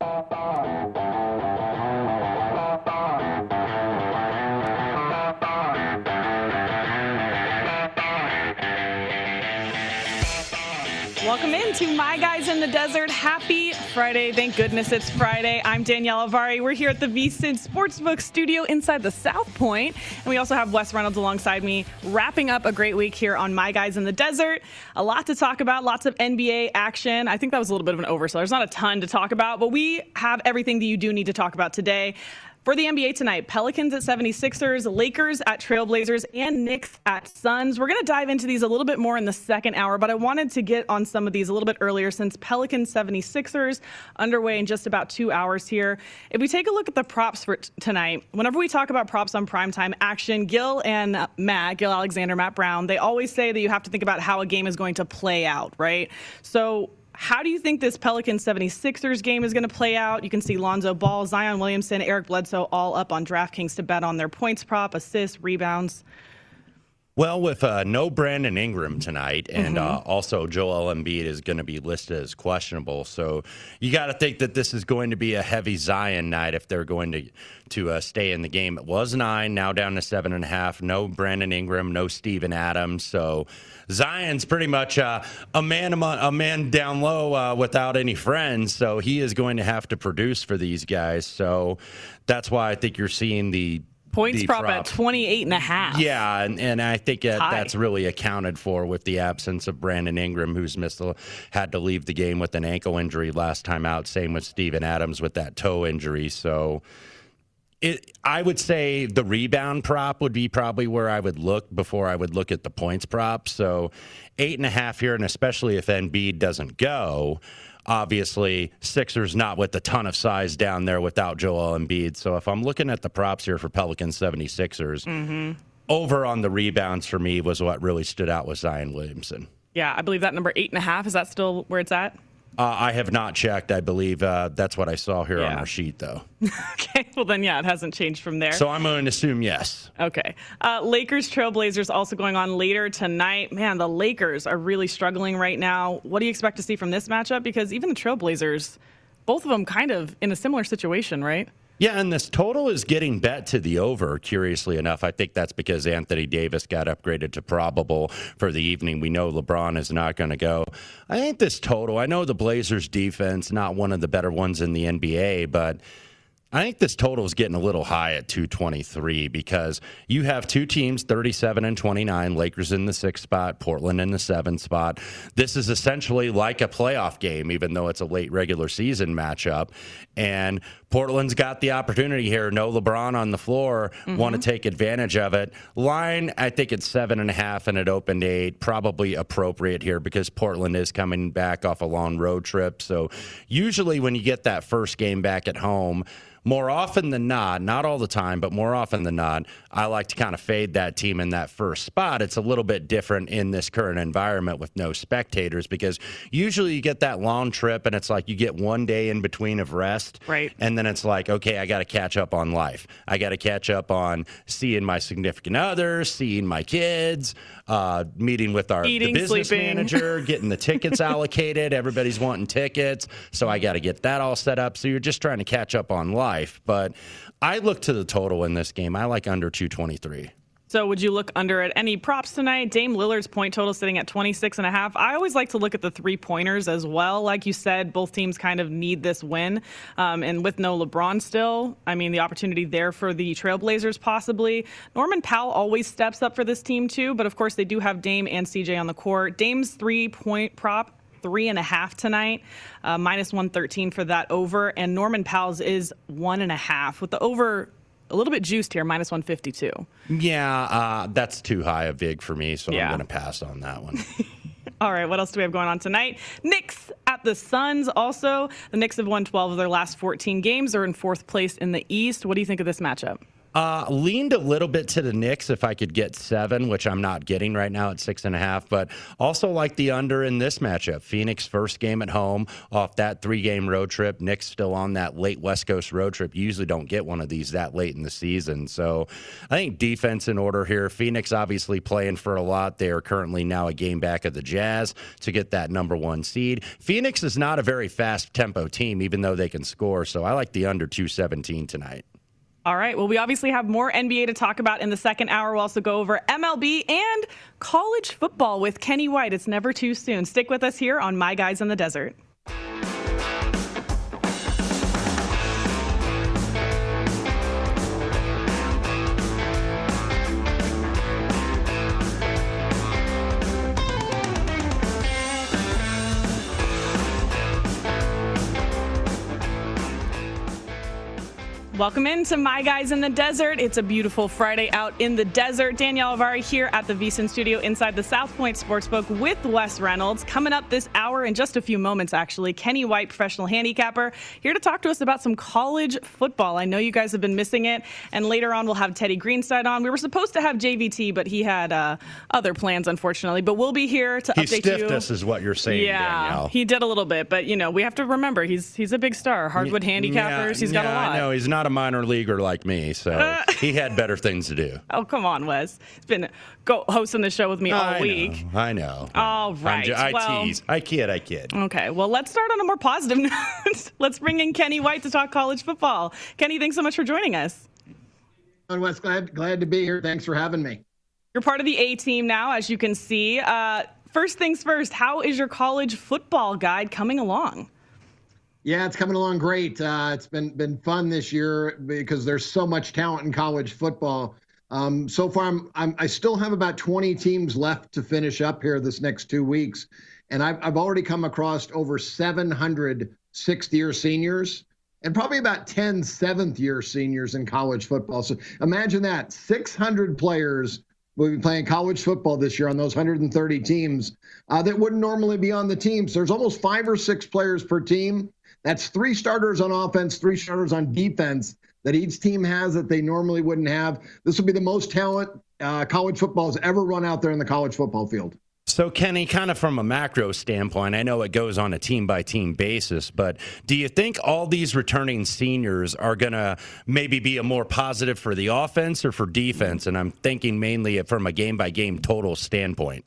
Welcome into My Guys in the Desert. Happy Friday. Thank goodness it's Friday. I'm Danielle Avari. We're here at the VSiN Sportsbook studio inside the South Point. And we also have Wes Reynolds alongside me, wrapping up a great week here on My Guys in the Desert. A lot to talk about, lots of NBA action. I think that was a little bit of an oversell. There's not a ton to talk about, but we have everything that you do need to talk about today. For the NBA tonight, Pelicans at 76ers, Lakers at Trailblazers, and Knicks at Suns. We're going to dive into these a little bit more in the second hour, but I wanted to get on some of these a little bit earlier since Pelicans 76ers underway in just about 2 hours here. If we take a look at the props for tonight, whenever we talk about props on primetime action, Gil and Matt, Gil Alexander, Matt Brown, they always say that you have to think about how a game is going to play out, right? So how do you think this Pelicans 76ers game is going to play out? You can see Lonzo Ball, Zion Williamson, Eric Bledsoe all up on DraftKings to bet on their points prop, assists, rebounds. Well, with no Brandon Ingram tonight, and also Joel Embiid is going to be listed as questionable, so you got to think that this is going to be a heavy Zion night if they're going to stay in the game. It was 9, now down to 7.5. No Brandon Ingram, no Steven Adams, so Zion's pretty much a man down low without any friends, so he is going to have to produce for these guys. So that's why I think you're seeing the points prop at 28.5. Yeah, and I think that's really accounted for with the absence of Brandon Ingram, who's had to leave the game with an ankle injury last time out. Same with Steven Adams with that toe injury. So I would say the rebound prop would be probably where I would look before I would look at the points prop. So 8.5 here, and especially if Embiid doesn't go. Obviously, Sixers not with a ton of size down there without Joel Embiid. So if I'm looking at the props here for Pelicans 76ers, over on the rebounds for me was what really stood out with Zion Williamson. Yeah, I believe that number 8.5. Is that still where it's at? I have not checked. I believe that's what I saw here on our sheet, though. Okay, well then, yeah, it hasn't changed from there. So I'm going to assume yes. Okay. Lakers, Trailblazers also going on later tonight. Man, the Lakers are really struggling right now. What do you expect to see from this matchup? Because even the Trailblazers, both of them kind of in a similar situation, right? Yeah, and this total is getting bet to the over, curiously enough. I think that's because Anthony Davis got upgraded to probable for the evening. We know LeBron is not going to go. I think this total, I know the Blazers defense, not one of the better ones in the NBA, but I think this total is getting a little high at 223 because you have two teams, 37 and 29, Lakers in the 6th spot, Portland in the 7th spot. This is essentially like a playoff game, even though it's a late regular season matchup. And Portland's got the opportunity here. No LeBron on the floor, want to take advantage of it. Line, I think it's 7.5 and it opened 8. Probably appropriate here because Portland is coming back off a long road trip. So usually when you get that first game back at home, more often than not all the time, but more often than not, I like to kind of fade that team in that first spot. It's a little bit different in this current environment with no spectators because usually you get that long trip and it's like you get one day in between of rest. Right. And then it's like, okay, I got to catch up on life. I got to catch up on seeing my significant other, seeing my kids, meeting with the business manager, getting the tickets allocated. Everybody's wanting tickets. So I got to get that all set up. So you're just trying to catch up on life. But I look to the total in this game. I like under 223. So would you look under at any props tonight? Dame Lillard's point total sitting at 26.5. I always like to look at the three-pointers as well. Like you said, both teams kind of need this win. And with no LeBron still, I mean, the opportunity there for the Trailblazers possibly. Norman Powell always steps up for this team too. But, of course, they do have Dame and CJ on the court. Dame's three-point prop, 3.5 tonight, minus 113 for that over. And Norman Powell's is 1.5 with the over a little bit juiced here, minus 152. Yeah, that's too high a vig for me, so I'm going to pass on that one. All right, what else do we have going on tonight? Knicks at the Suns also. The Knicks have won 12 of their last 14 games. They're in 4th place in the East. What do you think of this matchup? Leaned a little bit to the Knicks if I could get 7, which I'm not getting right now at 6.5, but also like the under in this matchup. Phoenix first game at home off that 3-game road trip. Knicks still on that late West Coast road trip. You usually don't get one of these that late in the season. So I think defense in order here. Phoenix obviously playing for a lot. They are currently now a game back of the Jazz to get that number 1 seed. Phoenix is not a very fast tempo team, even though they can score. So I like the under 217 tonight. All right. Well, we obviously have more NBA to talk about in the second hour. We'll also go over MLB and college football with Kenny White. It's never too soon. Stick with us here on My Guys in the Desert. Welcome into My Guys in the Desert. It's a beautiful Friday out in the desert. Danielle Avari here at the VSiN studio inside the South Point Sportsbook with Wes Reynolds. Coming up this hour in just a few moments, actually, Kenny White, professional handicapper, here to talk to us about some college football. I know you guys have been missing it. And later on, we'll have Teddy Greenside on. We were supposed to have JVT, but he had other plans, unfortunately. But we'll be here to update you. He stiffed us is what you're saying, Danielle. He did a little bit. But, you know, we have to remember, he's a big star. Hardwood handicappers, he's got a lot. I know, he's not a minor leaguer like me, so he had better things to do. Oh, come on, Wes. He's been hosting the show with me all week. I know. All right. I tease. I kid. Okay, well, let's start on a more positive note. Let's bring in Kenny White to talk college football. Kenny, thanks so much for joining us. Wes, glad to be here. Thanks for having me. You're part of the A-team now, as you can see. First things first, how is your college football guide coming along? Yeah, it's coming along great. It's been fun this year because there's so much talent in college football. So far, I still have about 20 teams left to finish up here this next 2 weeks, and I've already come across over 700 sixth-year seniors and probably about 10 seventh-year seniors in college football. So imagine that, 600 players will be playing college football this year on those 130 teams that wouldn't normally be on the teams. There's almost 5 or 6 players per team. That's 3 starters on offense, 3 starters on defense that each team has that they normally wouldn't have. This will be the most talent college football has ever run out there in the college football field. So, Kenny, kind of from a macro standpoint, I know it goes on a team-by-team basis, but do you think all these returning seniors are going to maybe be a more positive for the offense or for defense? And I'm thinking mainly from a game-by-game total standpoint.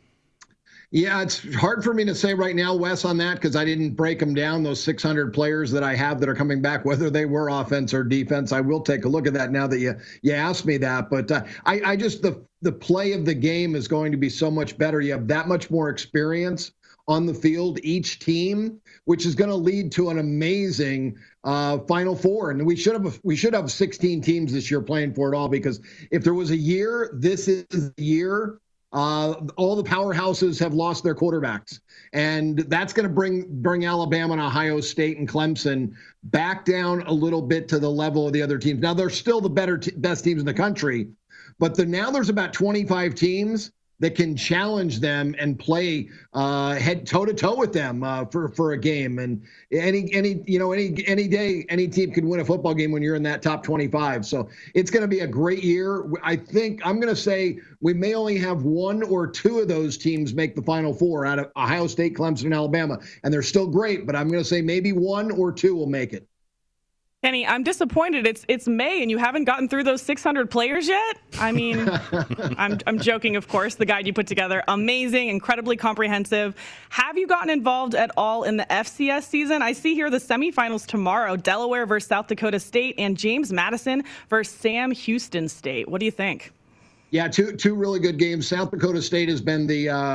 Yeah, it's hard for me to say right now, Wes, on that because I didn't break them down, those 600 players that I have that are coming back, whether they were offense or defense. I will take a look at that now that you asked me that. But I just the play of the game is going to be so much better. You have that much more experience on the field, each team, which is going to lead to an amazing Final Four. And we should have 16 teams this year playing for it all, because if there was a year, this is the year. All the powerhouses have lost their quarterbacks, and that's going to bring Alabama and Ohio State and Clemson back down a little bit to the level of the other teams. Now, they're still the best teams in the country, but now there's about 25 teams that can challenge them and play head toe-to-toe with them for a game. And any day, any team can win a football game when you're in that top 25. So it's going to be a great year. I think I'm going to say we may only have 1 or 2 of those teams make the Final Four out of Ohio State, Clemson, and Alabama. And they're still great, but I'm going to say maybe 1 or 2 will make it. Kenny, I'm disappointed. It's May and you haven't gotten through those 600 players yet. I mean, I'm joking, of course. The guide you put together, amazing, incredibly comprehensive. Have you gotten involved at all in the FCS season? I see here the semifinals tomorrow: Delaware versus South Dakota State and James Madison versus Sam Houston State. What do you think? Yeah, two really good games. South Dakota State has been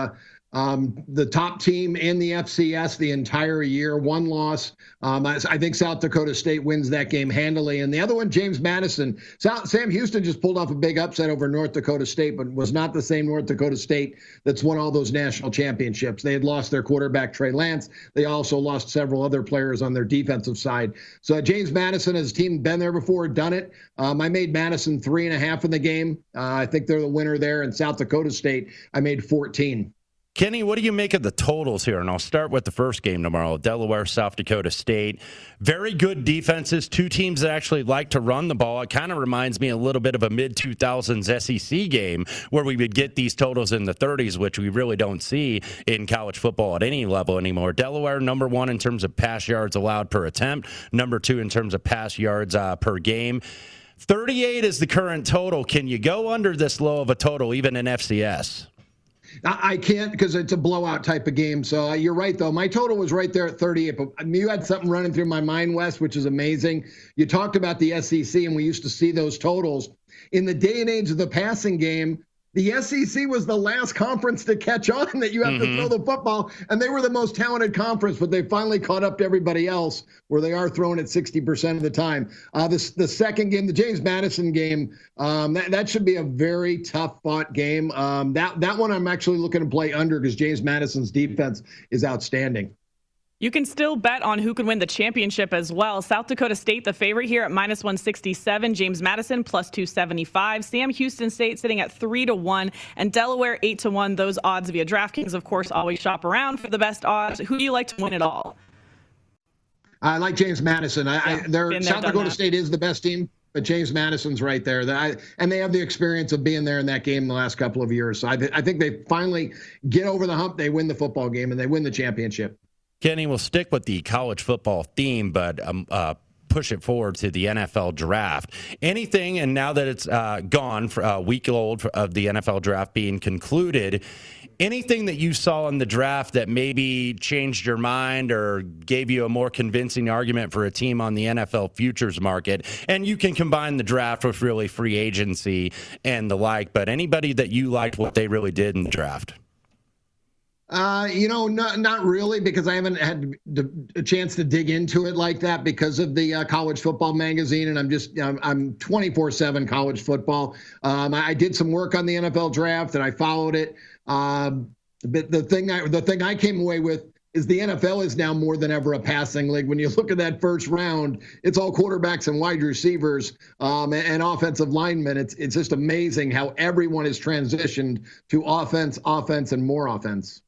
the top team in the FCS the entire year. 1 loss. I think South Dakota State wins that game handily. And the other one, James Madison. Sam Houston just pulled off a big upset over North Dakota State, but was not the same North Dakota State that's won all those national championships. They had lost their quarterback, Trey Lance. They also lost several other players on their defensive side. So James Madison, as a team, been there before, done it. I made Madison 3.5 in the game. I think they're the winner there. And South Dakota State, I made 14. Kenny, what do you make of the totals here? And I'll start with the first game tomorrow, Delaware, South Dakota State. Very good defenses, two teams that actually like to run the ball. It kind of reminds me a little bit of a mid-2000s SEC game where we would get these totals in the 30s, which we really don't see in college football at any level anymore. Delaware, number one in terms of pass yards allowed per attempt, number two in terms of pass yards per game. 38 is the current total. Can you go under this low of a total, even in FCS? I can't because it's a blowout type of game. So you're right, though. My total was right there at 38. But you had something running through my mind, Wes, which is amazing. You talked about the SEC, and we used to see those totals. In the day and age of the passing game, the SEC was the last conference to catch on that you have to throw the football, and they were the most talented conference, but they finally caught up to everybody else where they are throwing it 60% of the time. The second game, the James Madison game, that should be a very tough fought game. That one I'm actually looking to play under because James Madison's defense is outstanding. You can still bet on who can win the championship as well. South Dakota State, the favorite here at -167. James Madison +275. Sam Houston State sitting at 3-1, and Delaware 8-1. Those odds via DraftKings, of course, always shop around for the best odds. Who do you like to win it all? I like James Madison. South Dakota State is the best team, but James Madison's right there. And they have the experience of being there in that game the last couple of years. So I think they finally get over the hump. They win the football game, and they win the championship. Kenny, we'll stick with the college football theme, but push it forward to the NFL draft. Anything, and now that it's gone, for a week old of the NFL draft being concluded, anything that you saw in the draft that maybe changed your mind or gave you a more convincing argument for a team on the NFL futures market? And you can combine the draft with really free agency and the like, but anybody that you liked what they really did in the draft? Not really, because I haven't had a chance to dig into it like that because of the college football magazine, and I'm 24/7 college football. I did some work on the NFL draft and I followed it. But the thing I came away with is the NFL is now more than ever a passing league. When you look at that first round, it's all quarterbacks and wide receivers and offensive linemen. It's just amazing how everyone has transitioned to offense, and more offense.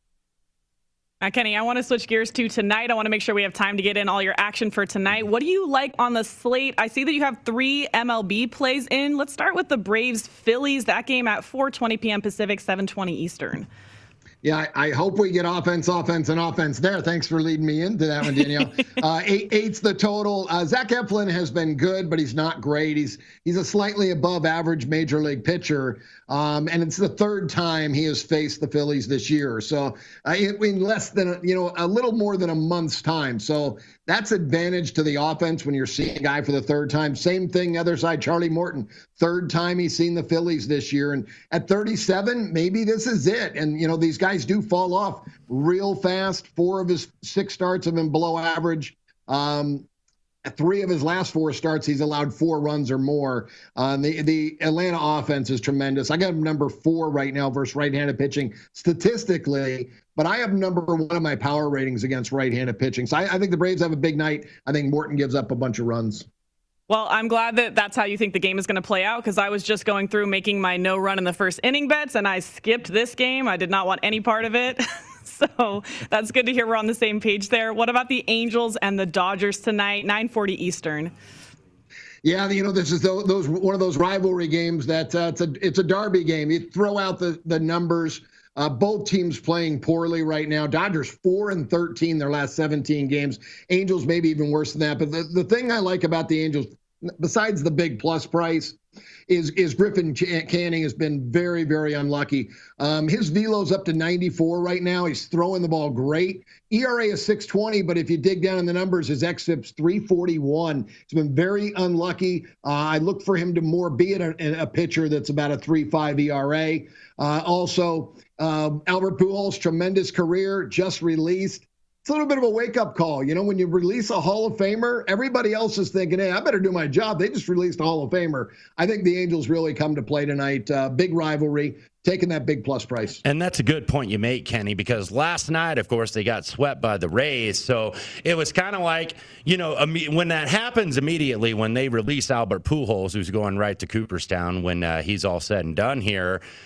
Kenny, I want to switch gears to tonight. I want to make sure we have time to get in all your action for tonight. What do you like on the slate? I see that you have 3 MLB plays in. Let's start with the Braves-Phillies. That game at 4:20 p.m. Pacific, 7:20 Eastern. Yeah, I hope we get offense there. Thanks for leading me into that one, Danielle. Eight's the total. Zach Eflin has been good, but he's not great. He's a slightly above average major league pitcher, and it's the third time he has faced the Phillies this year. So in less than a little more than a month's time. So that's advantage to the offense when you're seeing a guy for the third time. Same thing, other side, Charlie Morton, third time he's seen the Phillies this year. And at 37, maybe this is it. And, these guys do fall off real fast. 4 of his 6 starts have been below average. 3 of his last 4 starts, he's allowed 4 runs or more. The Atlanta offense is tremendous. I got him number 4 right now versus right-handed pitching statistically, but I have number 1 of my power ratings against right-handed pitching. So I think the Braves have a big night. I think Morton gives up a bunch of runs. Well, I'm glad that that's how you think the game is going to play out, because I was just going through making my no run in the first inning bets, and I skipped this game. I did not want any part of it. So that's good to hear we're on the same page there. What about the Angels and the Dodgers tonight, 9:40 Eastern? Yeah, this is one of those rivalry games that it's a derby game. You throw out the numbers. Both teams playing poorly right now. Dodgers 4-13 their last 17 games. Angels maybe even worse than that. But the thing I like about the Angels, besides the big plus price, is Griffin Canning has been very, very unlucky. His velo's up to 94 right now. He's throwing the ball great. ERA is 6.20, but if you dig down in the numbers, his xFIP's 3.41. He's been very unlucky. I look for him to more be a pitcher that's about a 3.5 ERA. Also, Albert Pujols, tremendous career, just released. It's a little bit of a wake-up call. When you release a Hall of Famer, everybody else is thinking, hey, I better do my job. They just released a Hall of Famer. I think the Angels really come to play tonight. Big rivalry, taking that big plus price. And that's a good point you make, Kenny, because last night, of course, they got swept by the Rays. So it was kind of like, when that happens immediately, when they release Albert Pujols, who's going right to Cooperstown when he's all said and done here,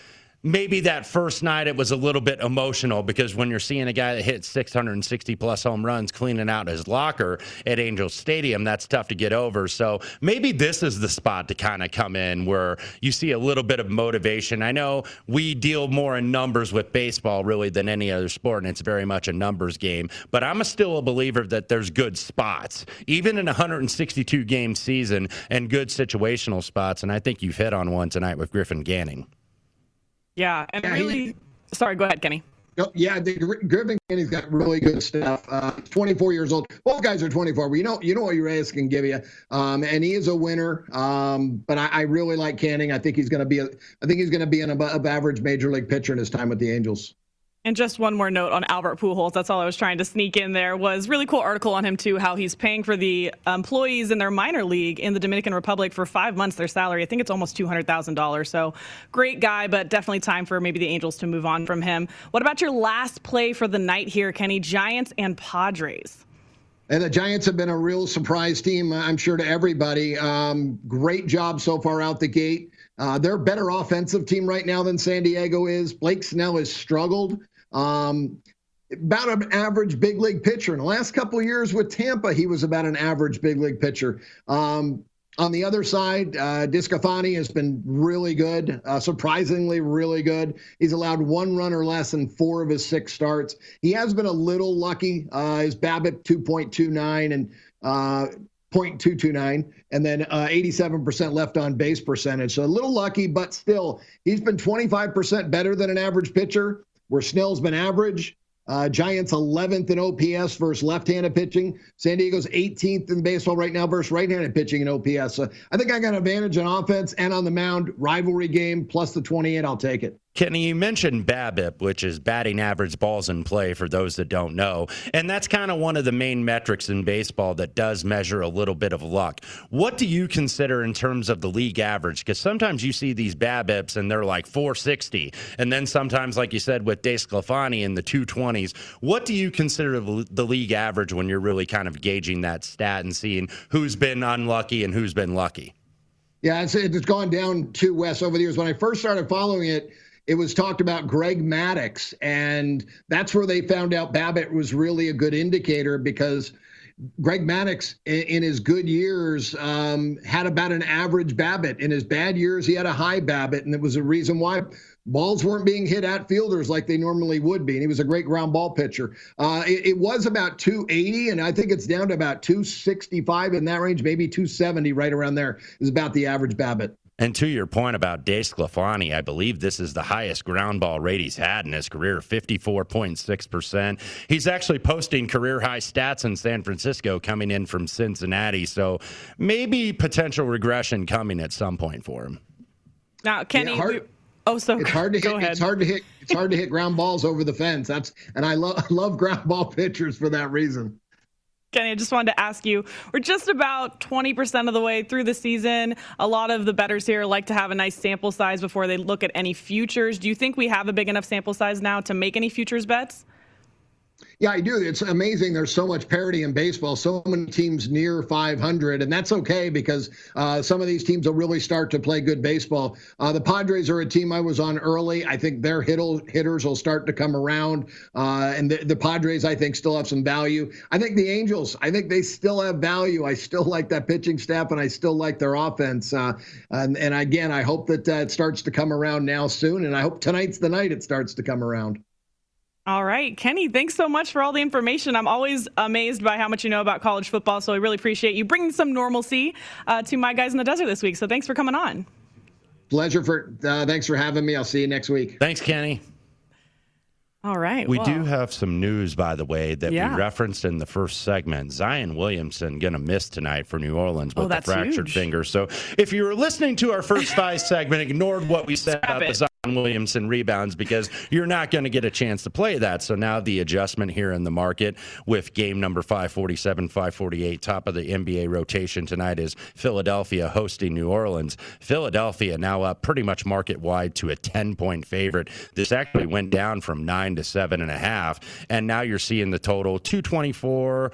maybe that first night it was a little bit emotional because when you're seeing a guy that hit 660 plus home runs cleaning out his locker at Angels Stadium, that's tough to get over. So maybe this is the spot to kind of come in where you see a little bit of motivation. I know we deal more in numbers with baseball really than any other sport, and it's very much a numbers game. But I'm still a believer that there's good spots, even in a 162 game season, and good situational spots. And I think you've hit on one tonight with Griffin Ganning. Yeah, and really, sorry, go ahead, Kenny. Yeah, Griffin Ganning's got really good stuff. 24 years old. Both guys are 24. But you know what your ass can give you. And he is a winner. But I really like Canning. I think he's going to be an above average major league pitcher in his time with the Angels. And just one more note on Albert Pujols. That's all I was trying to sneak in there. Was really cool article on him too, how he's paying for the employees in their minor league in the Dominican Republic for 5 months their salary. I think it's almost $200,000. So great guy, but definitely time for maybe the Angels to move on from him. What about your last play for the night here, Kenny? Giants and Padres. And the Giants have been a real surprise team, I'm sure, to everybody. Great job so far out the gate. They're a better offensive team right now than San Diego is. Blake Snell has struggled. About an average big league pitcher. In the last couple of years with Tampa, he was about an average big league pitcher. On the other side, DeSclafani has been really good, surprisingly really good. He's allowed 1 run or less in 4 of his 6 starts. He has been a little lucky. His BABIP 2.29 and 0.229, and then 87% left on base percentage. So a little lucky, but still, he's been 25% better than an average pitcher, where Snell's been average. Giants 11th in OPS versus left-handed pitching. San Diego's 18th in baseball right now versus right-handed pitching in OPS. So I think I got an advantage on offense and on the mound. Rivalry game plus the 28. I'll take it. Kenny, you mentioned BABIP, which is batting average balls in play for those that don't know. And that's kind of one of the main metrics in baseball that does measure a little bit of luck. What do you consider in terms of the league average? Because sometimes you see these BABIPs and they're like 460. And then sometimes, like you said, with DeSclafani in the 220s. What do you consider the league average when you're really kind of gauging that stat and seeing who's been unlucky and who's been lucky? Yeah, it's gone down too, Wes, over the years. When I first started following it, it was talked about Greg Maddux, and that's where they found out BABIP was really a good indicator, because Greg Maddux, in his good years, had about an average BABIP. In his bad years, he had a high BABIP, and it was a reason why balls weren't being hit at fielders like they normally would be. And he was a great ground ball pitcher. It was about 280, and I think it's down to about 265 in that range, maybe 270, right around there is about the average BABIP. And to your point about DeSclafani, I believe this is the highest ground ball rate he's had in his career, 54.6%. He's actually posting career-high stats in San Francisco coming in from Cincinnati, so maybe potential regression coming at some point for him. Now, Kenny, it's hard to hit. It's hard to hit ground balls over the fence. And I love ground ball pitchers for that reason. Kenny, I just wanted to ask you, we're just about 20% of the way through the season. A lot of the bettors here like to have a nice sample size before they look at any futures. Do you think we have a big enough sample size now to make any futures bets? Yeah, I do. It's amazing. There's so much parity in baseball, so many teams near 500, and that's okay because some of these teams will really start to play good baseball. The Padres are a team I was on early. I think their hitters will start to come around, and the Padres, I think, still have some value. I think the Angels, I think they still have value. I still like that pitching staff, and I still like their offense. And again, I hope that it starts to come around now soon, and I hope tonight's the night it starts to come around. All right, Kenny, thanks so much for all the information. I'm always amazed by how much you know about college football, so I really appreciate you bringing some normalcy to My Guys in the Desert this week. So thanks for coming on. Thanks for having me. I'll see you next week. Thanks, Kenny. All right. We do have some news, by the way, that we referenced in the first segment. Zion Williamson going to miss tonight for New Orleans with a fractured finger. So if you were listening to our first 5 segment, ignored what we said about the Zion Williamson rebounds because you're not going to get a chance to play that. So now the adjustment here in the market with game number 547, 548, top of the NBA rotation tonight is Philadelphia hosting New Orleans. Philadelphia now up pretty much market wide to a 10-point favorite. This actually went down from 9 to 7.5, and now you're seeing the total 224,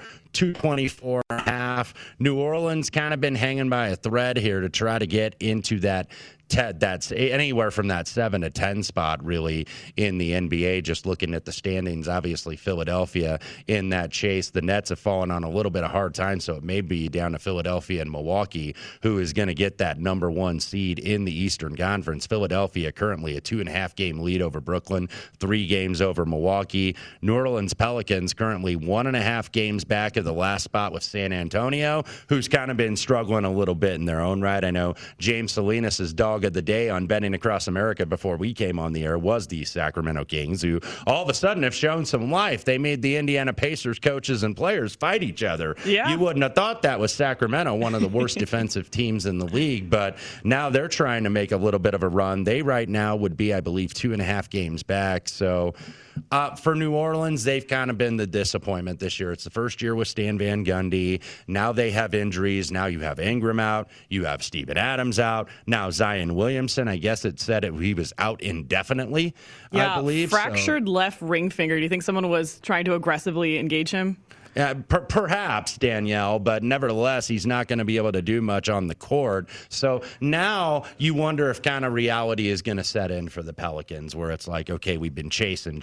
224.5. New Orleans kind of been hanging by a thread here to try to get into that Ted, that's anywhere from that 7 to 10 spot really in the NBA. Just looking at the standings, obviously Philadelphia in that chase. The Nets have fallen on a little bit of hard time, so it may be down to Philadelphia and Milwaukee, who is going to get that number 1 seed in the Eastern Conference. Philadelphia currently a 2.5 game lead over Brooklyn, 3 games over Milwaukee. New Orleans Pelicans currently 1.5 games back of the last spot with San Antonio, who's kind of been struggling a little bit in their own right. I know James Salinas' dog of the day on Betting Across America before we came on the air was the Sacramento Kings, who all of a sudden have shown some life. They made the Indiana Pacers coaches and players fight each other. Yeah. You wouldn't have thought that was Sacramento, one of the worst defensive teams in the league, but now they're trying to make a little bit of a run. They right now would be, I believe, 2.5 games back. So for New Orleans, they've kind of been the disappointment this year. It's the first year with Stan Van Gundy. Now they have injuries. Now you have Ingram out. You have Steven Adams out. Now Zion Williamson, I guess it said he was out indefinitely, I believe. Fractured left ring finger. Do you think someone was trying to aggressively engage him? Perhaps, Danielle, but nevertheless, he's not going to be able to do much on the court. So now you wonder if kind of reality is going to set in for the Pelicans, where it's like, okay, we've been chasing,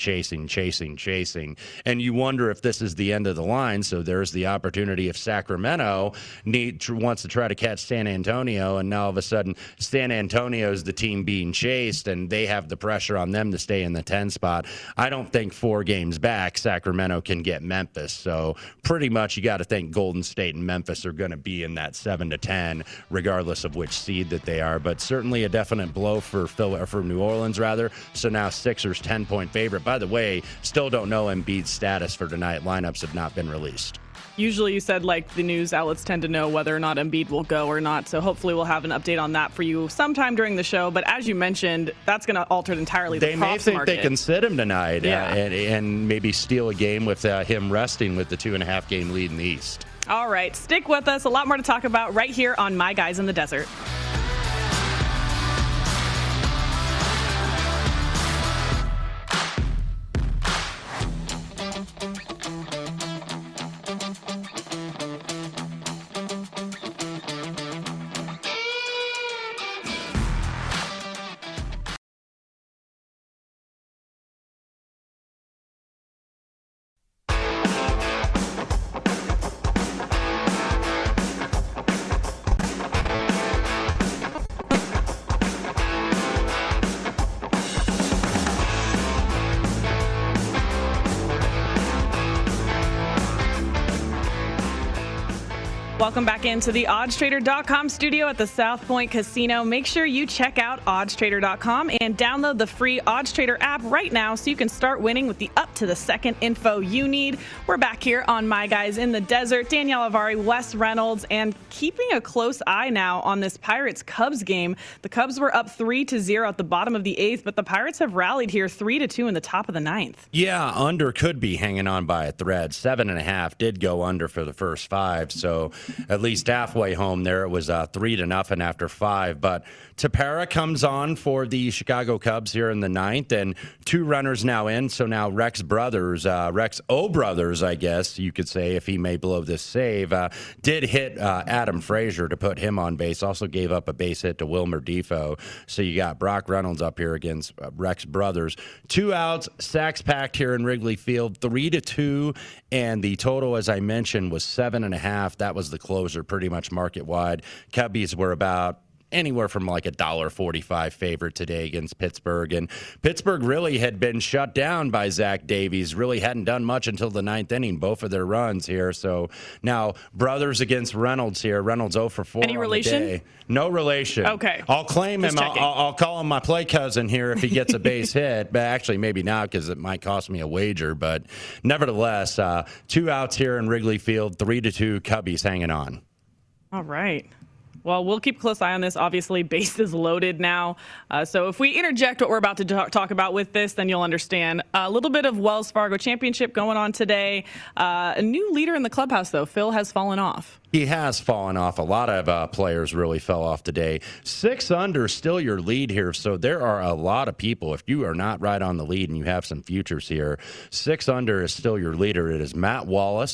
and you wonder if this is the end of the line. So there's the opportunity if Sacramento wants to try to catch San Antonio, and now all of a sudden San Antonio's the team being chased, and they have the pressure on them to stay in the 10 spot. I don't think 4 games back Sacramento can get Memphis. So pretty much you got to think Golden State and Memphis are going to be in that 7 to 10, regardless of which seed that they are. But certainly a definite blow for New Orleans, rather. So now Sixers 10-point favorite. By the way, still don't know Embiid's status for tonight. Lineups have not been released. Usually you said like the news outlets tend to know whether or not Embiid will go or not. So hopefully we'll have an update on that for you sometime during the show. But as you mentioned, that's going to alter entirely the props market. They may think they can sit him tonight and maybe steal a game with him resting with the 2.5 game lead in the East. All right. Stick with us. A lot more to talk about right here on My Guys in the Desert. Welcome back into the oddstrader.com studio at the South Point Casino. Make sure you check out oddstrader.com and download the free OddsTrader app right now so you can start winning with the up-to-the-second info you need. We're back here on My Guys in the Desert. Danielle Avari, Wes Reynolds, and keeping a close eye now on this Pirates-Cubs game. The Cubs were up 3-0 at the bottom of the 8th, but the Pirates have rallied here 3-2 in the top of the 9th. Yeah, under could be hanging on by a thread. 7.5 did go under for the first 5, so at least halfway home there. It was 3-0 after 5. But Tepera comes on for the Chicago Cubs here in the 9th, and 2 runners now in. So now Rex O'Brothers, I guess you could say, if he may blow this save, did hit Adam Frazier to put him on base. Also gave up a base hit to Wilmer Defoe. So you got Brock Reynolds up here against Rex Brothers. 2 outs, sacks packed here in Wrigley Field, 3-2, and the total, as I mentioned, was 7.5. That was the closer, pretty much market wide. Cubbies were about anywhere from like $1.45 favorite today against Pittsburgh. And Pittsburgh really had been shut down by Zach Davies, really hadn't done much until the 9th inning, both of their runs here. So now Brothers against Reynolds here. Reynolds 0 for 4 Any relation? on the day. No relation. Okay. I'll claim him. I'll call him my play cousin here if he gets a base hit. But actually, maybe not because it might cost me a wager. But nevertheless, 2 outs here in Wrigley Field, 3-2, Cubbies hanging on. All right. Well, we'll keep a close eye on this. Obviously, bases loaded now. So if we interject what we're about to talk about with this, then you'll understand. A little bit of Wells Fargo Championship going on today. A new leader in the clubhouse, though. Phil has fallen off. He has fallen off. A lot of players really fell off today. 6 under, still your lead here. So there are a lot of people. If you are not right on the lead and you have some futures here, 6 under is still your leader. It is Matt Wallace,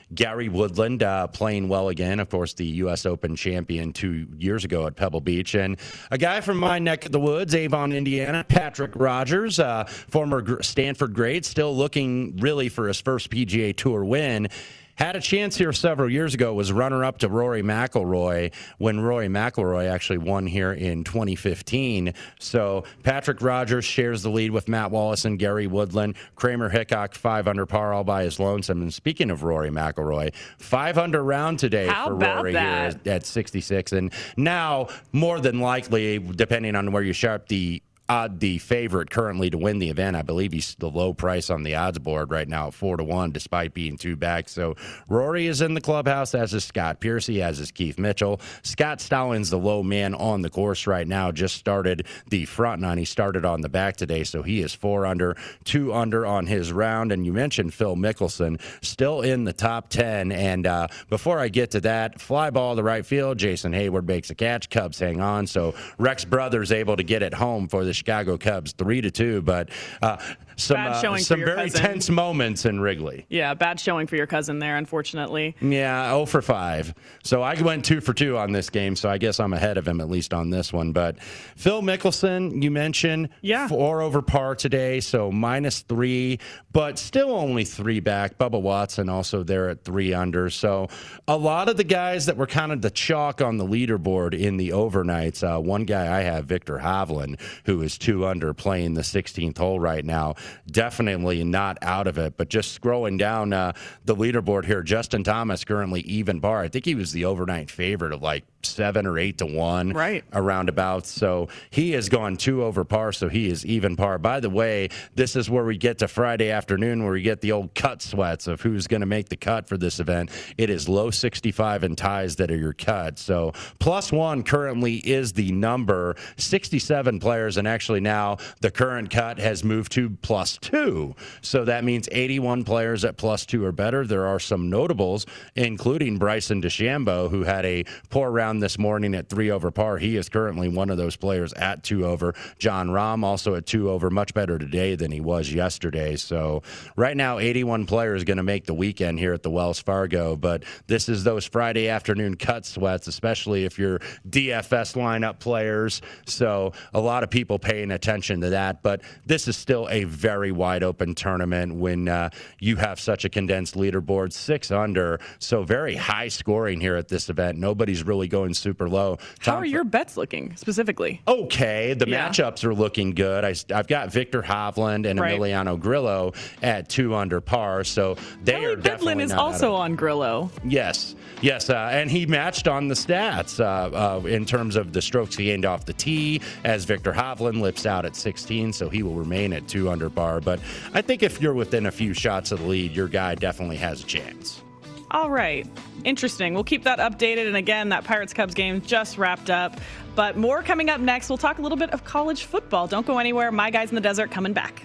Gary Woodland playing well again, of course, the U.S. Open champion 2 years ago at Pebble Beach. And a guy from my neck of the woods, Avon, Indiana, Patrick Rogers, former Stanford great, still looking really for his first PGA Tour win. Had a chance here several years ago, was runner-up to Rory McIlroy when Rory McIlroy actually won here in 2015. So Patrick Rogers shares the lead with Matt Wallace and Gary Woodland. Kramer Hickok, 5 under par all by his lonesome. And speaking of Rory McIlroy, 5 under round today for Rory here at 66. And now, more than likely, depending on where you sharp the favorite currently to win the event. I believe he's the low price on the odds board right now at 4-1, despite being 2 back. So Rory is in the clubhouse, as is Scott Piercy, as is Keith Mitchell. Scott Stallings, the low man on the course right now, just started the front 9. He started on the back today, so he is 4 under, 2 under on his round. And you mentioned Phil Mickelson, still in the top 10. And before I get to that, fly ball to right field. Jason Hayward makes a catch. Cubs hang on. So Rex Brothers able to get it home for the Chicago Cubs 3-2, but some very tense moments in Wrigley. Yeah, bad showing for your cousin there, unfortunately. Yeah, 0 for 5. So I went 2 for 2 on this game, so I guess I'm ahead of him at least on this one. But Phil Mickelson, you mentioned, 4 over par today, so -3, but still only 3 back. Bubba Watson also there at 3 under. So a lot of the guys that were kind of the chalk on the leaderboard in the overnights, one guy I have, Victor Hovland, who is 2 under playing the 16th hole right now. Definitely not out of it, but just scrolling down the leaderboard here, Justin Thomas currently even par. I think he was the overnight favorite of like 7 or 8 to 1, right, around about. So he has gone 2 over par, so he is even par. By the way, this is where we get to Friday afternoon, where we get the old cut sweats of who's going to make the cut for this event. It is low 65 and ties that are your cut. So +1 currently is the number. 67 players, and actually now the current cut has moved to +2. So that means 81 players at +2 or better. There are some notables, including Bryson DeChambeau, who had a poor round this morning at 3 over par. He is currently one of those players at 2 over. John Rahm also at 2 over, much better today than he was yesterday. So right now, 81 players going to make the weekend here at the Wells Fargo. But this is those Friday afternoon cut sweats, especially if you're DFS lineup players. So a lot of people paying attention to that. But this is still a very wide open tournament when you have such a condensed leaderboard, 6 under. So very high scoring here at this event. Nobody's really going super low. How are your bets looking specifically? Okay, the matchups are looking good. I've got Victor Hovland and Emiliano Grillo at 2 under par, so they are definitely Bidlin is also on Grillo. Yes, and he matched on the stats in terms of the strokes gained off the tee, as Victor Hovland lips out at 16, so he will remain at 2 under par. But I think if you're within a few shots of the lead, your guy definitely has a chance. All right. Interesting. We'll keep that updated. And again, that Pirates-Cubs game just wrapped up. But more coming up next. We'll talk a little bit of college football. Don't go anywhere. My Guys in the Desert coming back.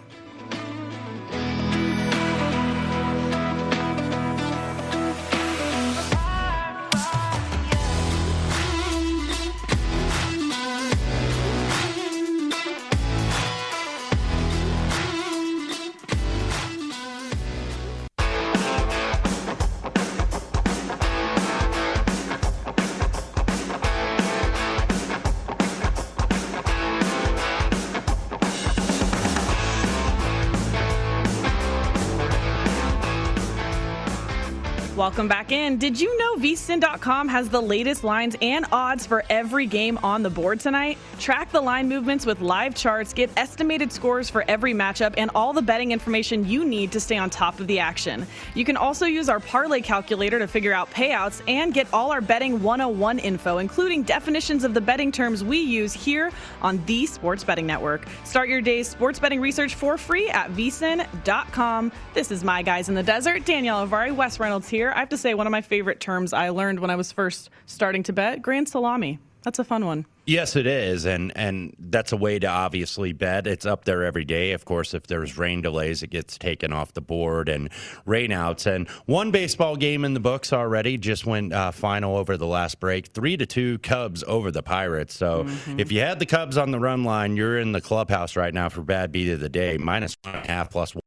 Welcome back in. Did you know vsin.com has the latest lines and odds for every game on the board tonight? Track the line movements with live charts, get estimated scores for every matchup, and all the betting information you need to stay on top of the action. You can also use our parlay calculator to figure out payouts and get all our betting 101 info, including definitions of the betting terms we use here on the Sports Betting Network. Start your day's sports betting research for free at vsin.com. This is My Guys in the Desert. Danielle Avari, Wes Reynolds here. I have to say, one of my favorite terms I learned when I was first starting to bet, grand salami. That's a fun one. Yes, it is, and that's a way to obviously bet. It's up there every day. Of course, if there's rain delays, it gets taken off the board, and rainouts. And one baseball game in the books already just went final over the last break, 3-2 Cubs over the Pirates. So if you had the Cubs on the run line, you're in the clubhouse right now for bad beat of the day, -1.5 +1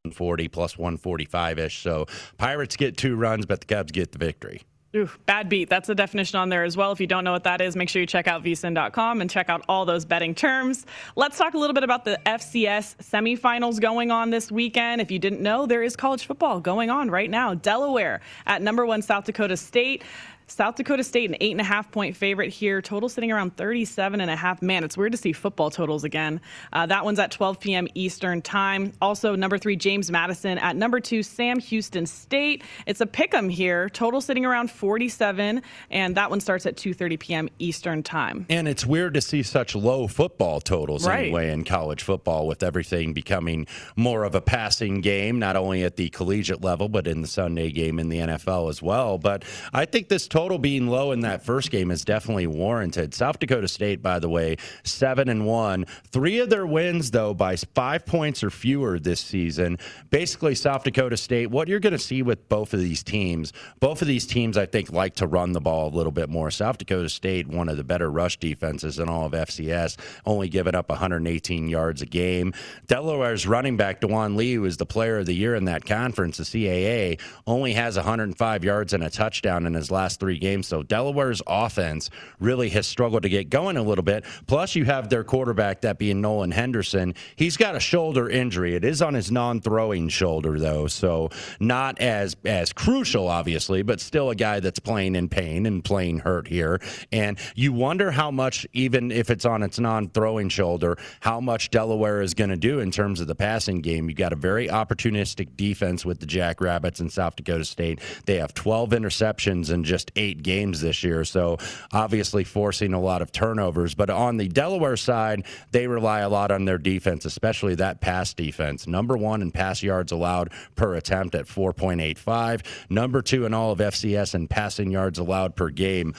140, plus 145-ish. So Pirates get 2 runs, but the Cubs get the victory. Ooh, bad beat. That's the definition on there as well. If you don't know what that is, make sure you check out vsin.com and check out all those betting terms. Let's talk a little bit about the FCS semifinals going on this weekend. If you didn't know, there is college football going on right now. Delaware at number 1 South Dakota State. South Dakota State, an 8.5-point favorite here. Total sitting around 37.5. Man, it's weird to see football totals again. That one's at 12 p.m. Eastern time. Also, number 3, James Madison. At number 2, Sam Houston State. It's a pick'em here. Total sitting around 47, and that one starts at 2:30 p.m. Eastern time. And it's weird to see such low football totals anyway in college football, with everything becoming more of a passing game, not only at the collegiate level, but in the Sunday game in the NFL as well. But I think this total being low in that first game is definitely warranted. South Dakota State, by the way, 7-1. 3 of their wins, though, by 5 points or fewer this season. Basically, South Dakota State, what you're going to see with both of these teams, I think, like to run the ball a little bit more. South Dakota State, one of the better rush defenses in all of FCS, only giving up 118 yards a game. Delaware's running back, DeJuan Lee, who is the player of the year in that conference, the CAA, only has 105 yards and a touchdown in his last 3 games. So Delaware's offense really has struggled to get going a little bit. Plus, you have their quarterback, that being Nolan Henderson. He's got a shoulder injury. It is on his non-throwing shoulder, though, so not as crucial, obviously, but still a guy that's playing in pain and playing hurt here. And you wonder how much, even if it's on its non-throwing shoulder, how much Delaware is going to do in terms of the passing game. You got a very opportunistic defense with the Jackrabbits in South Dakota State. They have 12 interceptions in just 8 games this year, so obviously forcing a lot of turnovers. But on the Delaware side, they rely a lot on their defense, especially that pass defense. Number 1 in pass yards allowed per attempt at 4.85. Number 2 in all of FCS in passing yards allowed per game,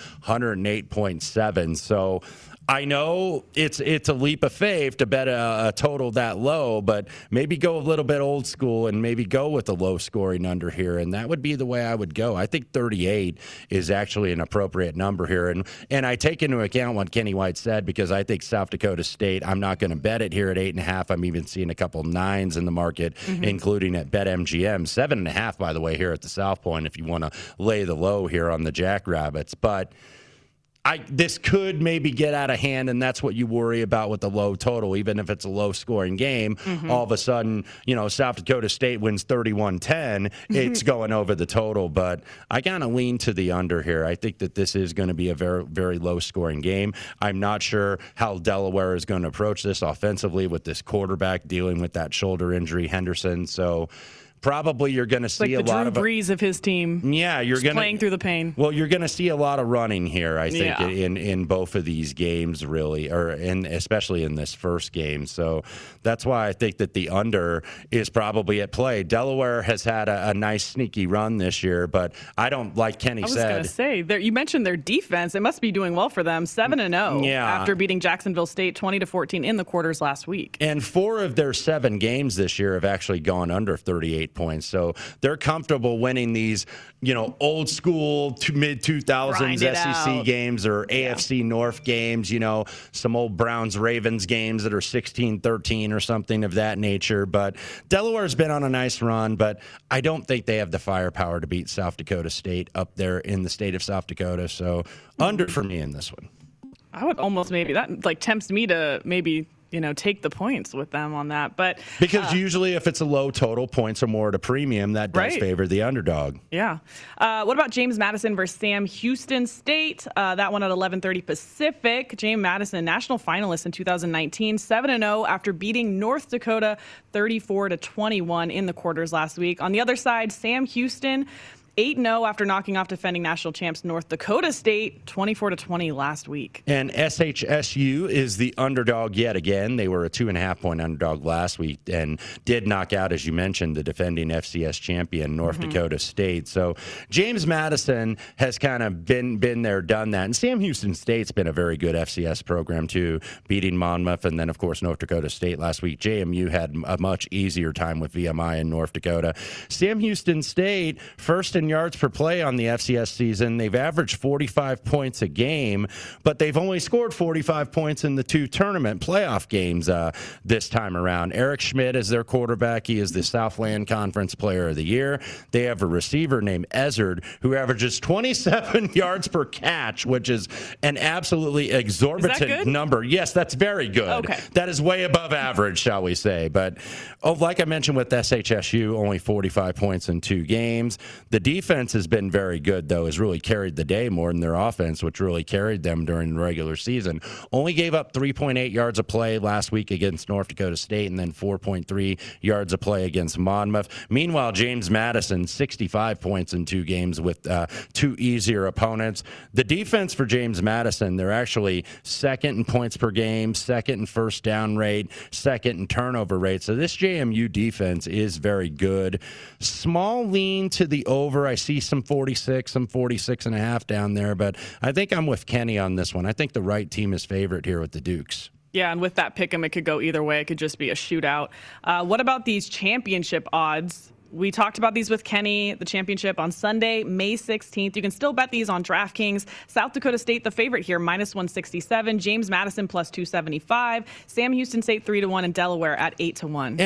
108.7. So I know it's a leap of faith to bet a total that low, but maybe go a little bit old school and maybe go with a low-scoring under here, and that would be the way I would go. I think 38 is actually an appropriate number here, and I take into account what Kenny White said, because I think South Dakota State, I'm not going to bet it here at 8.5. I'm even seeing a couple 9s in the market, including at BetMGM. 7.5, by the way, here at the South Point, if you want to lay the low here on the Jackrabbits. But this could maybe get out of hand, and that's what you worry about with the low total. Even if it's a low-scoring game, all of a sudden, South Dakota State wins 31-10, it's going over the total. But I kind of lean to the under here. I think that this is going to be a very, very low-scoring game. I'm not sure how Delaware is going to approach this offensively with this quarterback dealing with that shoulder injury, Henderson. So probably you're going to see a lot of Drew Brees of his team. Yeah, you're going playing through the pain. Well, you're going to see a lot of running here, I think, in both of these games, really, and especially in this first game. So that's why I think that the under is probably at play. Delaware has had a nice sneaky run this year, but I don't, like Kenny said. I was going to say, you mentioned their defense. It must be doing well for them. 7-0 after beating Jacksonville State 20-14 in the quarters last week. And 4 of their 7 games this year have actually gone under 38 points. So they're comfortable winning these, old school mid-2000s SEC games or AFC North games, some old Browns-Ravens games that are 16-13 or something of that nature. But Delaware's been on a nice run, but I don't think they have the firepower to beat South Dakota State up there in the state of South Dakota. So under for me in this one. I would almost that tempts me to maybe take the points with them on that. But because usually if it's a low total, points are more at a premium. That does favor the underdog. Yeah. What about James Madison versus Sam Houston State? That one at 11:30 Pacific. James Madison, national finalist in 2019, 7-0 after beating North Dakota 34-21 in the quarters last week. On the other side, Sam Houston, 8-0 after knocking off defending national champs North Dakota State 24-20 last week. And SHSU is the underdog yet again. They were a 2.5-point underdog last week and did knock out, as you mentioned, the defending FCS champion North Dakota State. So James Madison has kind of been there, done that. And Sam Houston State's been a very good FCS program too, beating Monmouth and then, of course, North Dakota State last week. JMU had a much easier time with VMI in North Dakota. Sam Houston State, first in in yards per play on the FCS season. They've averaged 45 points a game, but they've only scored 45 points in the 2 tournament playoff games this time around. Eric Schmidt is their quarterback. He is the Southland Conference Player of the Year. They have a receiver named Ezard who averages 27 yards per catch, which is an absolutely exorbitant number. Yes, that's very good. Okay. That is way above average, shall we say. But like I mentioned with SHSU, only 45 points in 2 games. The defense has been very good, though, has really carried the day more than their offense, which really carried them during the regular season. Only gave up 3.8 yards a play last week against North Dakota State, and then 4.3 yards a play against Monmouth. Meanwhile, James Madison, 65 points in 2 games with 2 easier opponents. The defense for James Madison, they're actually second in points per game, second in first down rate, second in turnover rate. So this JMU defense is very good. Small lean to the over. I see some 46, some 46.5 down there, but I think I'm with Kenny on this one. I think the right team is favorite here with the Dukes. Yeah, and with that pick'em, it could go either way. It could just be a shootout. What about these championship odds? We talked about these with Kenny, the championship on Sunday, May 16th. You can still bet these on DraftKings. South Dakota State, the favorite here, -167. James Madison +275. Sam Houston State 3-1, and Delaware at 8-1.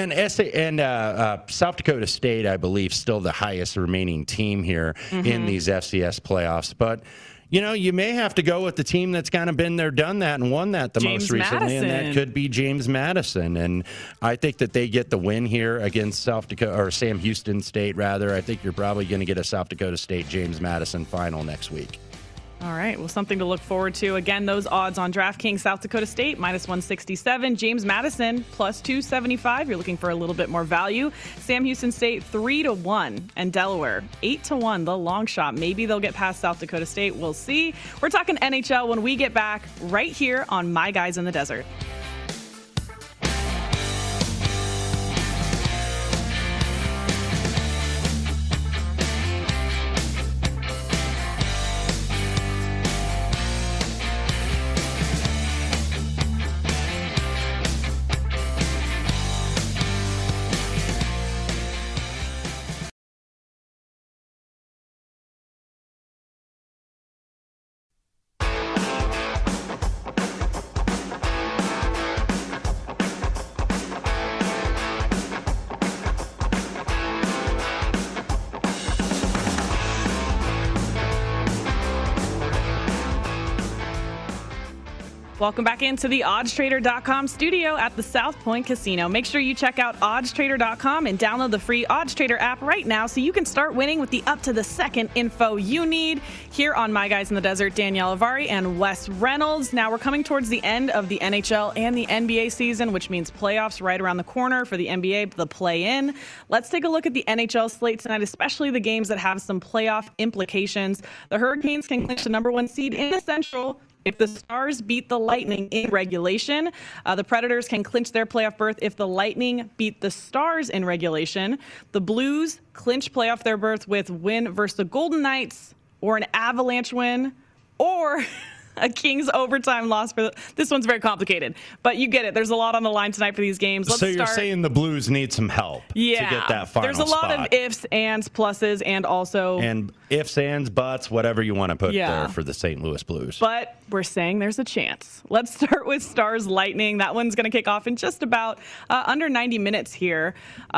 And South Dakota State, I believe, still the highest remaining team here in these FCS playoffs. But you may have to go with the team that's kind of been there, done that, and won that most recently, and that could be James Madison. And I think that they get the win here against South Dakota, or Sam Houston State, rather. I think you're probably going to get a South Dakota State James Madison final next week. All right, well, something to look forward to. Again, those odds on DraftKings: South Dakota State -167, James Madison +275. You're looking for a little bit more value. Sam Houston State 3-1, and Delaware 8-1. The long shot. Maybe they'll get past South Dakota State. We'll see. We're talking NHL when we get back right here on My Guys in the Desert. Welcome back into the oddstrader.com studio at the South Point Casino. Make sure you check out oddstrader.com and download the free OddsTrader app right now so you can start winning with the up-to-the-second info you need. Here on My Guys in the Desert, Danielle Avari and Wes Reynolds. Now we're coming towards the end of the NHL and the NBA season, which means playoffs right around the corner. For the NBA, the play-in. Let's take a look at the NHL slate tonight, especially the games that have some playoff implications. The Hurricanes can clinch the #1 seed in the Central if the Stars beat the Lightning in regulation. The Predators can clinch their playoff berth if the Lightning beat the Stars in regulation. The Blues clinch playoff their berth with win versus the Golden Knights, or an Avalanche win, or a Kings overtime loss. This one's very complicated, but you get it. There's a lot on the line tonight for these games. So you're saying the Blues need some help to get that final There's a lot of ifs, ands, pluses, and also... And ifs, ands, buts, whatever you want to put there for the St. Louis Blues. But we're saying there's a chance. Let's start with Stars Lightning. That one's going to kick off in just about under 90 minutes here.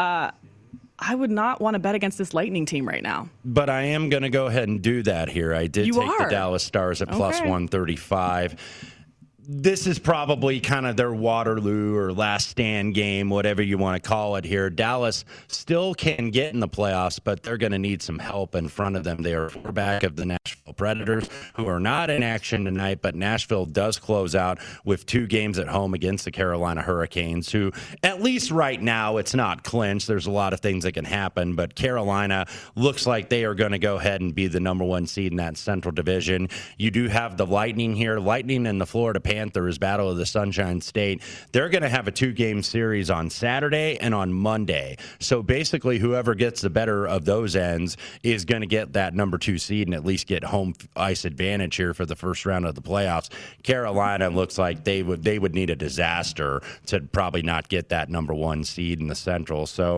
I would not want to bet against this Lightning team right now. But I am going to go ahead and do that here. I did take the Dallas Stars at plus 135. This is probably kind of their Waterloo or last stand game, whatever you want to call it here. Dallas still can get in the playoffs, but they're going to need some help in front of them. They are quarterback of the Nashville Predators, who are not in action tonight, but Nashville does close out with 2 games at home against the Carolina Hurricanes, who, at least right now, it's not clinched. There's a lot of things that can happen, but Carolina looks like they are going to go ahead and be the #1 seed in that Central Division. You do have the Lightning here. Lightning and the Florida Panthers, Battle of the Sunshine State. They're going to have a 2-game series on Saturday and on Monday. So basically, whoever gets the better of those ends is going to get that #2 seed and at least get home ice advantage here for the first round of the playoffs. Carolina looks like they would need a disaster to probably not get that #1 seed in the Central. So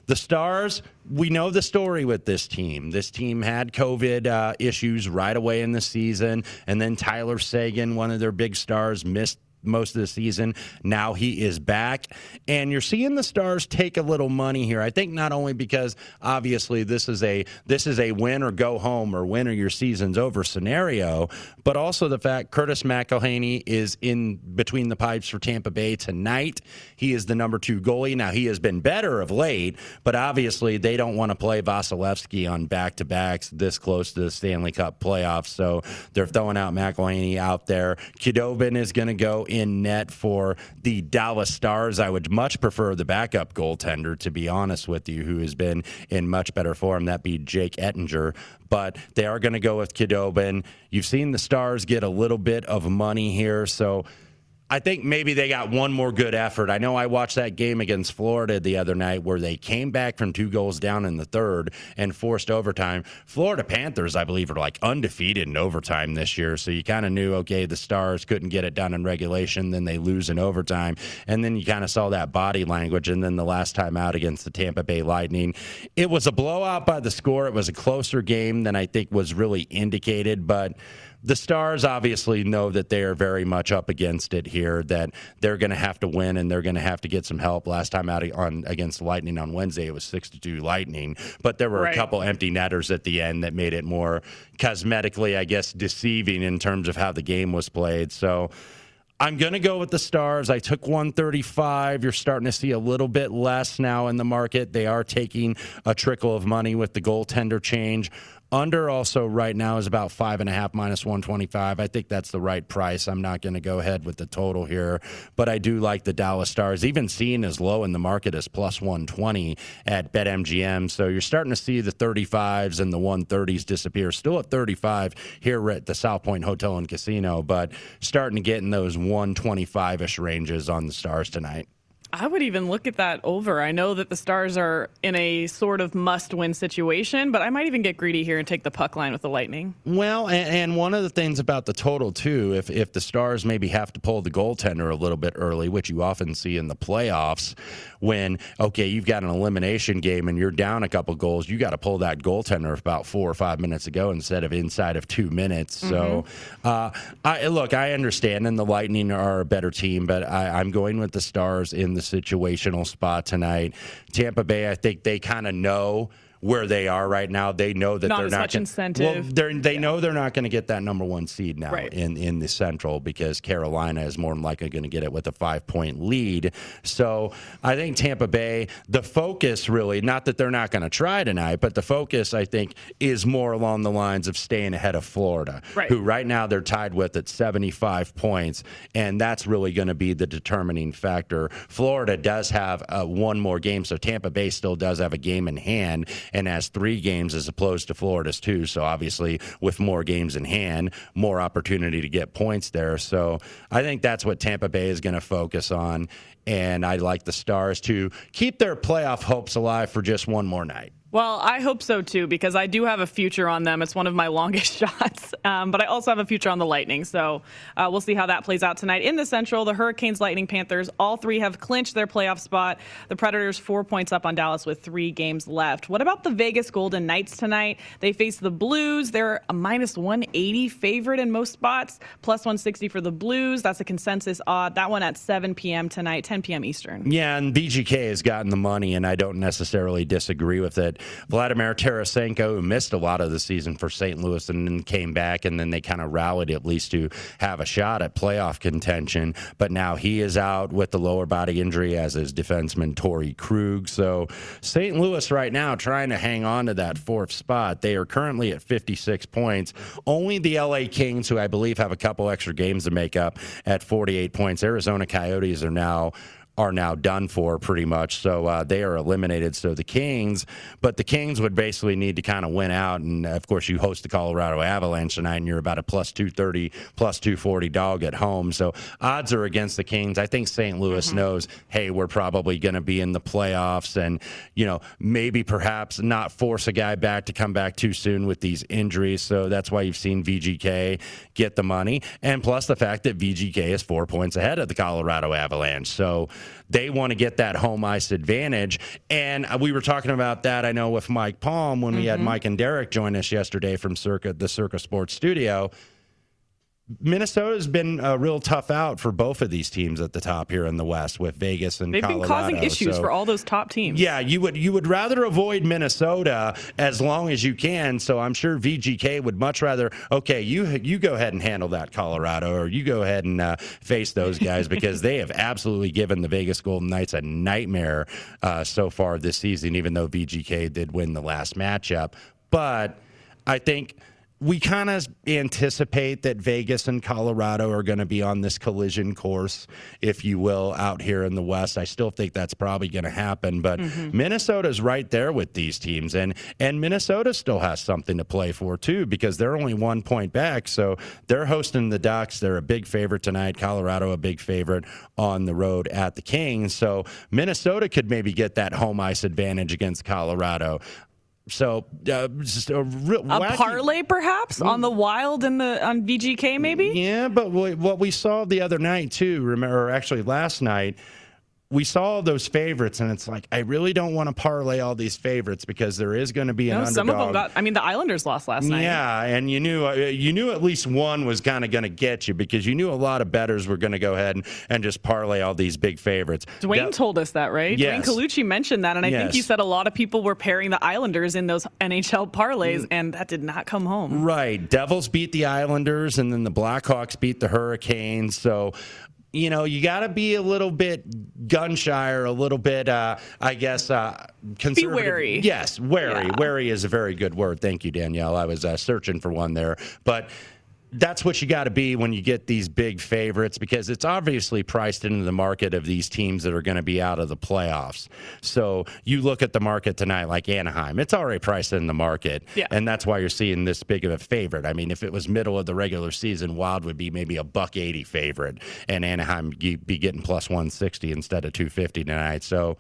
The Stars, we know the story with this team. This team had COVID issues right away in the season, and then Tyler Seguin, one of their big stars, missed most of the season. Now he is back, and you're seeing the Stars take a little money here. I think not only because obviously this is a win or go home or win or your season's over scenario, but also the fact Curtis McElhaney is in between the pipes for Tampa Bay tonight. He is the number 2 goalie. Now he has been better of late, but obviously they don't want to play Vasilevsky on back-to-backs this close to the Stanley Cup playoffs, so they're throwing out McElhaney out there. Khudobin is going to go in net for the Dallas Stars. I would much prefer the backup goaltender, to be honest with you, who has been in much better form. That'd be Jake Ettinger. But they are going to go with Khudobin. You've seen the Stars get a little bit of money here, so I think maybe they got one more good effort. I know I watched that game against Florida the other night where they came back from 2 goals down in the third and forced overtime. Florida Panthers, I believe, are like undefeated in overtime this year. So you kind of knew, okay, the Stars couldn't get it done in regulation. Then they lose in overtime. And then you kind of saw that body language. And then the last time out against the Tampa Bay Lightning, it was a blowout by the score. It was a closer game than I think was really indicated. But the Stars obviously know that they are very much up against it here, that they're going to have to win and they're going to have to get some help. Last time out against Lightning on Wednesday, it was 6-2 Lightning, but there were a couple empty netters at the end that made it more cosmetically, I guess, deceiving in terms of how the game was played. So I'm going to go with the Stars. I took 135. You're starting to see a little bit less now in the market. They are taking a trickle of money with the goaltender change. Under also right now is about 5.5 minus 125. I think that's the right price. I'm not going to go ahead with the total here, but I do like the Dallas Stars, even seen as low in the market as plus 120 at BetMGM. So you're starting to see the 35s and the 130s disappear. Still at 35 here at the South Point Hotel and Casino, but starting to get in those 125-ish ranges on the Stars tonight. I would even look at that over. I know that the Stars are in a sort of must-win situation, but I might even get greedy here and take the puck line with the Lightning. Well, and one of the things about the total, too, if the Stars maybe have to pull the goaltender a little bit early, which you often see in the playoffs, when, okay, you've got an elimination game and you're down a couple goals, you got to pull that goaltender about 4 or 5 minutes ago instead of inside of 2 minutes. So, I understand, and the Lightning are a better team, but I'm going with the Stars in the situational spot tonight. Tampa Bay, I think they kind of know where they are right now. They know that they're not incentive. Well, they know they're not going to get that number 1 seed now in the Central, because Carolina is more than likely going to get it with a 5-point lead. So I think Tampa Bay, the focus really, not that they're not going to try tonight, but the focus, I think, is more along the lines of staying ahead of Florida, who right now they're tied with at 75 points, and that's really going to be the determining factor. Florida does have one more game, so Tampa Bay still does have a game in hand and has 3 games as opposed to Florida's 2. So obviously with more games in hand, more opportunity to get points there. So I think that's what Tampa Bay is going to focus on. And I'd like the Stars to keep their playoff hopes alive for just one more night. Well, I hope so, too, because I do have a future on them. It's one of my longest shots, but I also have a future on the Lightning. So we'll see how that plays out tonight. In the Central, the Hurricanes, Lightning, Panthers, all 3 have clinched their playoff spot. The Predators 4 points up on Dallas with 3 games left. What about the Vegas Golden Knights tonight? They face the Blues. They're a minus 180 favorite in most spots, plus 160 for the Blues. That's a consensus odd. That one at 7 p.m. tonight, 10 p.m. Eastern. Yeah, and VGK has gotten the money, and I don't necessarily disagree with it. Vladimir Tarasenko, who missed a lot of the season for St. Louis and then came back, and then they kind of rallied at least to have a shot at playoff contention. But now he is out with the lower body injury, as is defenseman Torrey Krug. So St. Louis right now trying to hang on to that 4th spot. They are currently at 56 points. Only the LA Kings, who I believe have a couple extra games to make up, at 48 points. Arizona Coyotes are now done for pretty much. So they are eliminated. So the Kings would basically need to kind of win out. And of course you host the Colorado Avalanche tonight and you're about a plus 230, plus 240 dog at home. So odds are against the Kings. I think St. Louis knows, hey, we're probably going to be in the playoffs and, maybe perhaps not force a guy back to come back too soon with these injuries. So that's why you've seen VGK get the money. And plus the fact that VGK is 4 points ahead of the Colorado Avalanche. So they want to get that home ice advantage. And we were talking about that, I know, with Mike Palm when we had Mike and Derek join us yesterday from the Circa Sports Studio. Minnesota's been a real tough out for both of these teams at the top here in the West with Vegas and Colorado. They've been causing issues for all those top teams. Yeah, you would rather avoid Minnesota as long as you can. So I'm sure VGK would much rather, okay, you go ahead and handle that, Colorado, or you go ahead and face those guys because they have absolutely given the Vegas Golden Knights a nightmare so far this season, even though VGK did win the last matchup. But I think we kind of anticipate that Vegas and Colorado are going to be on this collision course, if you will, out here in the West. I still think that's probably going to happen, but Minnesota's right there with these teams, and Minnesota still has something to play for too because they're only 1 point back, so they're hosting the Ducks. They're a big favorite tonight. Colorado a big favorite on the road at the Kings, so Minnesota could maybe get that home ice advantage against Colorado. So just a parlay, perhaps, on the Wild and on VGK, maybe. Yeah, but what we saw the other night too, or actually last night, we saw those favorites, and it's like I really don't want to parlay all these favorites because there is going to be an underdog. Some of them got. I mean, the Islanders lost last night. Yeah, and you knew at least one was kind of going to get you because you knew a lot of bettors were going to go ahead and just parlay all these big favorites. Dwayne told us that, right? Yes. Dwayne Colucci mentioned that, and I think he said a lot of people were pairing the Islanders in those NHL parlays, and that did not come home. Right. Devils beat the Islanders, and then the Blackhawks beat the Hurricanes. So, you know, you got to be a little bit gun-shy or a little bit, I guess, conservative. Be wary. Yes, wary. Yeah. Wary is a very good word. Thank you, Danielle. I was searching for one there. But that's what you got to be when you get these big favorites because it's obviously priced into the market of these teams that are going to be out of the playoffs. So you look at the market tonight like Anaheim. It's already priced in the market, and that's why you're seeing this big of a favorite. I mean, if it was middle of the regular season, Wild would be maybe a $1.80 favorite, and Anaheim would be getting plus 160 instead of 250 tonight. So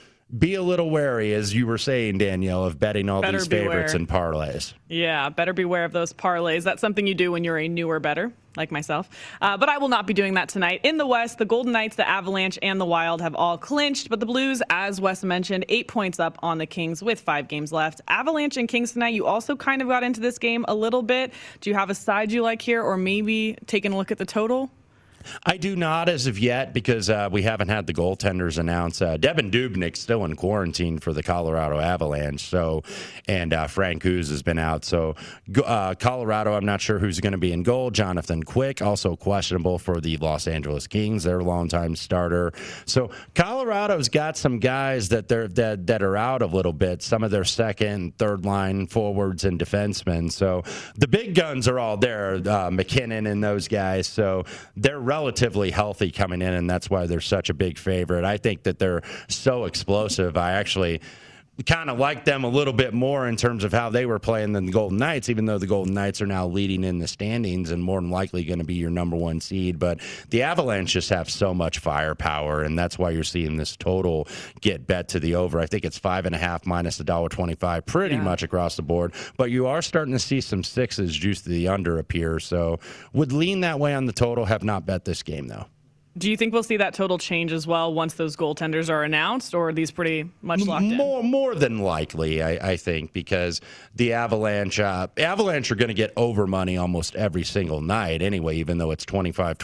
be a little wary, as you were saying, Danielle, of betting all these favorites and parlays. Yeah, better beware of those parlays. That's something you do when you're a newer bettor, like myself. But I will not be doing that tonight. In the West, the Golden Knights, the Avalanche, and the Wild have all clinched. But the Blues, as Wes mentioned, 8 points up on the Kings with 5 games left. Avalanche and Kings tonight, you also kind of got into this game a little bit. Do you have a side you like here, or maybe taking a look at the total? I do not as of yet because we haven't had the goaltenders announced. Devin Dubnyk's still in quarantine for the Colorado Avalanche, and Frank Hughes has been out. So Colorado, I'm not sure who's going to be in goal. Jonathan Quick, also questionable for the Los Angeles Kings, their longtime starter. So Colorado's got some guys that are out a little bit, some of their second, third line forwards and defensemen. So the big guns are all there, McKinnon and those guys. So they're relatively healthy coming in, and that's why they're such a big favorite. I think that they're so explosive. I actually kind of like them a little bit more in terms of how they were playing than the Golden Knights, even though the Golden Knights are now leading in the standings and more than likely going to be your number one seed. But the Avalanche just have so much firepower, and that's why you're seeing this total get bet to the over. I think it's 5.5 minus $1.25 pretty much across the board. But you are starting to see some sixes juice to the under appear. So would lean that way on the total. Have not bet this game, though. Do you think we'll see that total change as well once those goaltenders are announced, or are these pretty much locked in? More than likely, I think, because the Avalanche are going to get over money almost every single night anyway, even though it's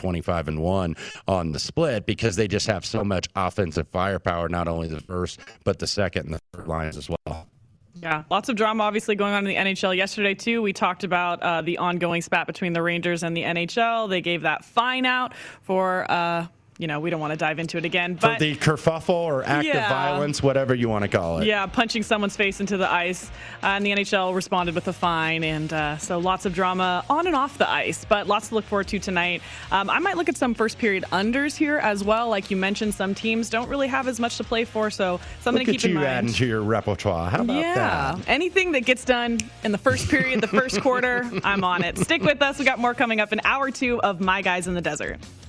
25-1 on the split, because they just have so much offensive firepower, not only the first, but the second and the third lines as well. Yeah, lots of drama obviously going on in the NHL. Yesterday, too, we talked about the ongoing spat between the Rangers and the NHL. They gave that fine out for we don't want to dive into it again. But for the kerfuffle or active violence, whatever you want to call it. Yeah, punching someone's face into the ice. And the NHL responded with a fine. And so lots of drama on and off the ice, but lots to look forward to tonight. I might look at some first period unders here as well. Like you mentioned, some teams don't really have as much to play for, so something to keep in mind. Look at you adding to your repertoire. How about that? Yeah, anything that gets done in the first period, the first quarter, I'm on it. Stick with us. We got more coming up in hour 2 of My Guys in the Desert.